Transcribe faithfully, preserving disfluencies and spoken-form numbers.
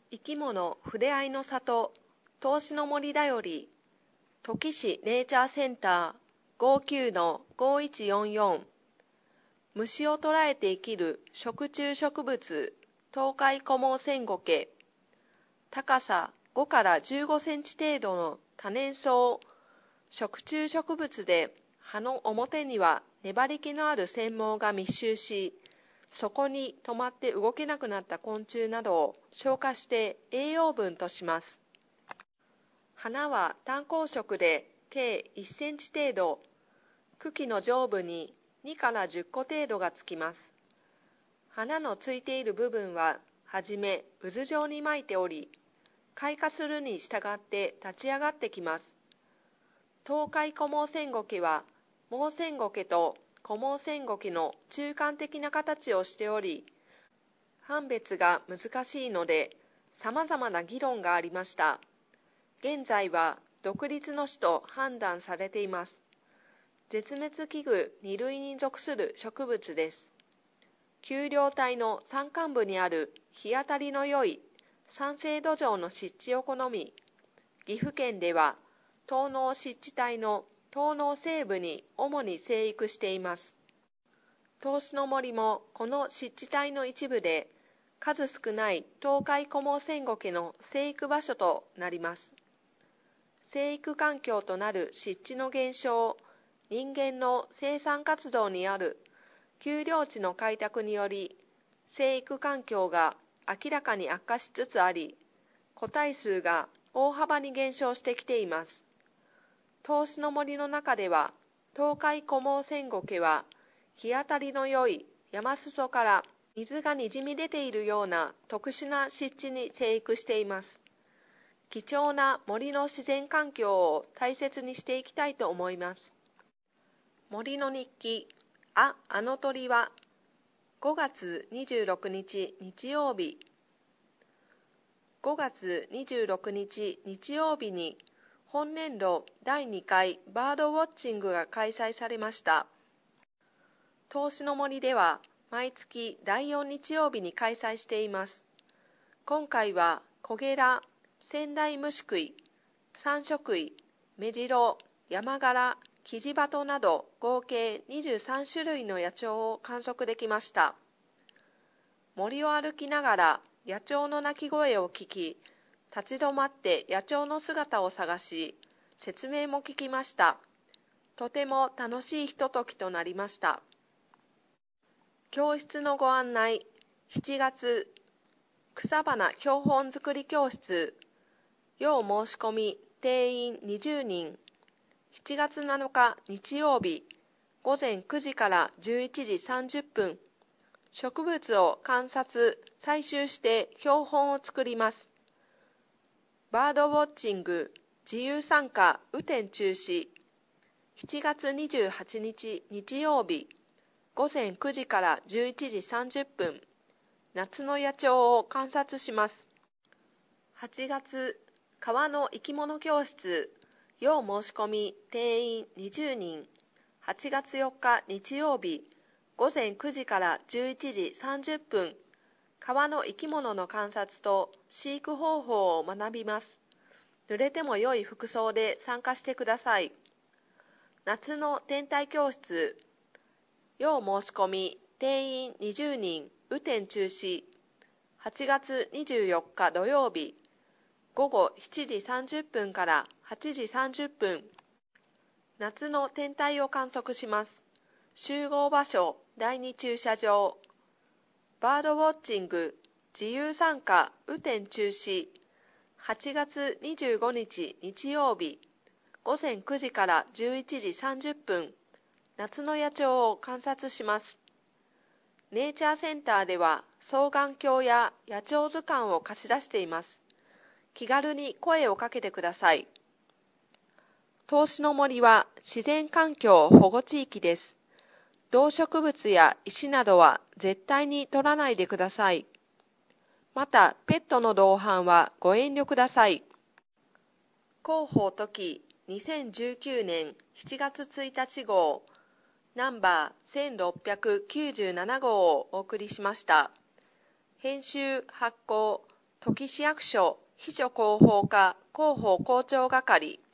生き物ふれあいの里投資の森だより土岐市ネイチャーセンター ごきゅうのごいちよんよん 虫を捕らえて生きる食虫植物東海コモセンゴケ高さごからじゅうごセンチ程度の多年草食虫植物で葉の表には粘り気のある繊毛が密集しそこに止まって動けなくなった昆虫などを消化して栄養分とします。花は単光色で計いっセンチ程度、茎の上部ににからじゅっこ程度がつきます。花のついている部分ははじめ渦状に巻いており、開花するに従って立ち上がってきます。東海コモセンゴケはモウセンゴケとコモセンゴケの中間的な形をしており、判別が難しいので様々な議論がありました。現在は独立の種と判断されています。絶滅危惧に類に属する植物です。丘陵帯の山間部にある日当たりの良い酸性土壌の湿地を好み、岐阜県では東濃湿地帯の東濃西部に主に生育しています。投資の森もこの湿地帯の一部で、数少ない東海コモセンゴケの生育場所となります。生育環境となる湿地の減少、人間の生産活動にある丘陵地の開拓により、生育環境が明らかに悪化しつつあり、個体数が大幅に減少してきています。投資の森の中では、東海コモセンゴケは、日当たりの良い山裾から水がにじみ出ているような特殊な湿地に生育しています。貴重な森の自然環境を大切にしていきたいと思います。森の日記、あ、あの鳥は、ごがつにじゅうろくにち日曜日。ごがつにじゅうろくにち日曜日に、本年度だいにかいバードウォッチングが開催されました。投資の森では毎月だいよん日曜日に開催しています。今回はコゲラ、仙台虫食い、三色い、メジロ、ヤマガラ、キジバトなど合計にじゅうさんしゅるいの野鳥を観測できました。森を歩きながら野鳥の鳴き声を聞き、立ち止まって野鳥の姿を探し、説明も聞きました。とても楽しいひとときとなりました。教室のご案内、しちがつ、草花標本作り教室、要申し込み、定員にじゅうにん、しちがつなのか日曜日、ごぜんくじからじゅういちじさんじゅっぷん、植物を観察、採集して標本を作ります。バードウォッチング、自由参加、雨天中止。しちがつにじゅうはちにち日曜日、ごぜんくじからじゅういちじさんじゅっぷん、夏の野鳥を観察します。はちがつ、川の生き物教室、要申し込み、定員にじゅうにん。はちがつよっか日曜日、ごぜんくじからじゅういちじさんじゅっぷん、川の生き物の観察と飼育方法を学びます。濡れても良い服装で参加してください。夏の天体教室、要申し込み、定員にじゅうにん、雨天中止。はちがつにじゅうよっか土曜日、ごごしちじさんじゅっぷんからはちじさんじゅっぷん、夏の天体を観測します。集合場所、だいに駐車場。バードウォッチング、自由参加、雨天中止。はちがつにじゅうごにち日曜日、ごぜんくじからじゅういちじさんじゅっぷん、夏の野鳥を観察します。ネイチャーセンターでは双眼鏡や野鳥図鑑を貸し出しています。気軽に声をかけてください。投資の森は自然環境保護地域です。動植物や石などは絶対に取らないでください。また、ペットの同伴はご遠慮ください。広報トキにせんじゅうきゅうねんしちがつついたち号、ナンバーせんろっぴゃくきゅうじゅうななごうをお送りしました。編集発行土岐市役所秘書広報課広報広聴係